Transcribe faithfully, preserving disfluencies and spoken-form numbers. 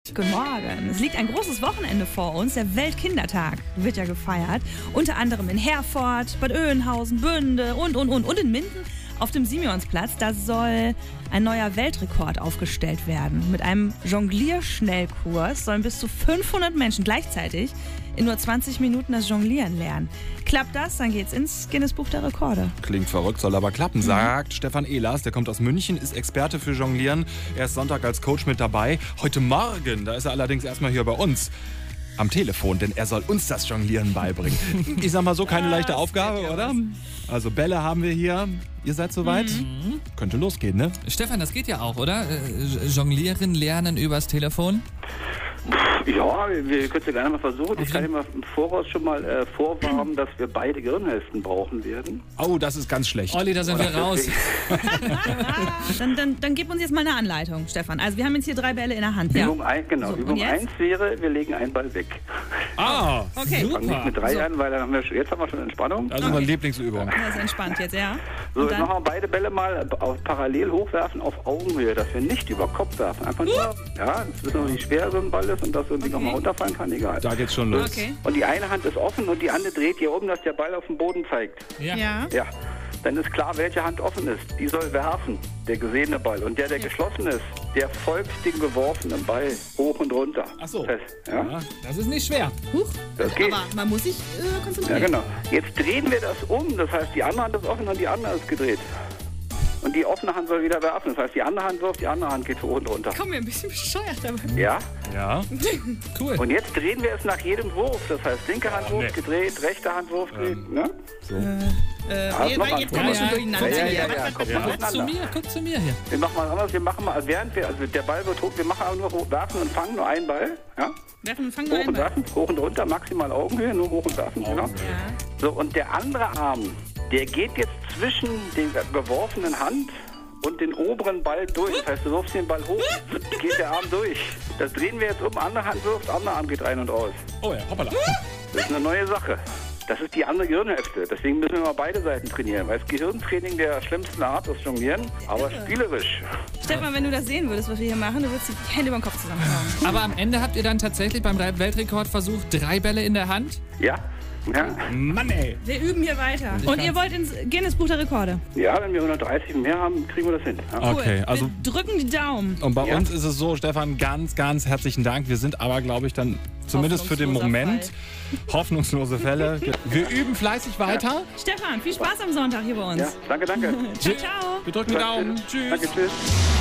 Guten Morgen. Es liegt ein großes Wochenende vor uns. Der Weltkindertag wird ja gefeiert. Unter anderem in Herford, Bad Oeynhausen, Bünde und, und, und. Und in Minden auf dem Simeonsplatz. Da soll ein neuer Weltrekord aufgestellt werden. Mit einem Jonglierschnellkurs sollen bis zu fünfhundert Menschen gleichzeitig in nur zwanzig Minuten das Jonglieren lernen. Klappt das, dann geht's ins Guinness-Buch der Rekorde. Klingt verrückt, soll aber klappen, sagt mhm. Stefan Ehlers. Der kommt aus München, ist Experte für Jonglieren. Er ist Sonntag als Coach mit dabei. Heute Morgen, da ist er allerdings erstmal hier bei uns am Telefon, denn er soll uns das Jonglieren beibringen. Ich sag mal so, keine leichte Aufgabe, oder? Also Bälle haben wir hier. Ihr seid soweit? Mhm. Könnte losgehen, ne? Stefan, das geht ja auch, oder? Äh, Jonglieren lernen übers Telefon? Ja, wir können es ja gerne mal versuchen. Ich kann ja mal im Voraus schon mal äh, vorwarnen, dass wir beide Gehirnhälften brauchen werden. Oh, das ist ganz schlecht. Olli, da sind wir raus. dann, dann, dann gib uns jetzt mal eine Anleitung, Stefan. Also wir haben jetzt hier drei Bälle in der Hand. Übung ja. ein, genau. So, Übung eins wäre, wir legen einen Ball weg. Ah, okay. Wir fangen nicht mit drei so. an, weil dann haben wir, jetzt haben wir schon Entspannung. Das ist okay. unsere Lieblingsübung. Das ist entspannt jetzt, ja. So, Und jetzt dann machen wir beide Bälle mal auf, parallel hochwerfen auf Augenhöhe, dass wir nicht über Kopf werfen. Einfach nur, uh. ja, das wissen wir, wie schwer so ein Ball ist und dass irgendwie okay. nochmal runterfallen kann, egal. Da geht's schon los. Okay. Und die eine Hand ist offen und die andere dreht hier oben, dass der Ball auf den Boden zeigt. Ja. ja. Ja. Dann ist klar, welche Hand offen ist. Die soll werfen, der gesehene Ball. Und der, der ja. geschlossen ist, der folgt dem geworfenen Ball hoch und runter. Ach so. Fest, ja? Ja, das ist nicht schwer. Huch. Das geht. Aber man muss sich äh, konzentrieren. Ja, genau. Jetzt drehen wir das um. Das heißt, die eine Hand ist offen und die andere ist gedreht. Und die offene Hand soll wieder werfen. Das heißt, die andere Hand wirft, die andere Hand geht hoch und runter. Komm mir ein bisschen bescheuert dabei. Ja? Ja. Cool. Und jetzt drehen wir es nach jedem Wurf. Das heißt, linke Hand Oh, Wurf nee. gedreht, rechte Hand Wurf gedreht. Ähm. Ne? So. Äh, Ja, jetzt noch jetzt mal. kommen wir Ja, schon ja. durcheinander. Ja, ja, ja, hier. ja, komm, Ja, komm, guck zu mir, guck zu mir hier. Wir machen mal anders. Wir machen mal, während wir, also der Ball wird hoch, wir machen aber nur werfen und fangen nur einen Ball. Ja? Werfen und fangen Hoch wir und ein. werfen, hoch und runter, maximal Augenhöhe, nur hoch und werfen. Genau. Ja. So, und der andere Arm, der geht jetzt zwischen der geworfenen Hand und den oberen Ball durch. Das heißt, du wirfst den Ball hoch, geht der Arm durch. Das drehen wir jetzt um, andere Hand wirft, andere Arm geht rein und raus. Oh ja, hoppala. Das ist eine neue Sache. Das ist die andere Gehirnhälfte. Deswegen müssen wir mal beide Seiten trainieren. Weil das Gehirntraining der schlimmsten Art ist Jonglieren, aber spielerisch. Stefan, wenn du das sehen würdest, was wir hier machen, du würdest die Hände über den Kopf zusammenhauen. Aber am Ende habt ihr dann tatsächlich beim Weltrekordversuch drei Bälle in der Hand? Ja? Ja, Mann, ey. Wir üben hier weiter. Und ihr wollt ins Guinness-Buch der Rekorde? ja, wenn wir hundertdreißig mehr haben, kriegen wir das hin. Ja. Cool. Okay, also wir drücken die Daumen. und bei Ja. uns ist es so, Stefan, ganz, ganz herzlichen Dank. Wir sind aber, glaube ich, dann zumindest für den Hoffnungsloser Moment Fall. hoffnungslose Fälle. Wir üben fleißig weiter. Stefan, viel Spaß am Sonntag hier bei uns. Ja, danke, danke. Ciao, ciao. Wir drücken die Daumen. Tschüss. Danke, tschüss.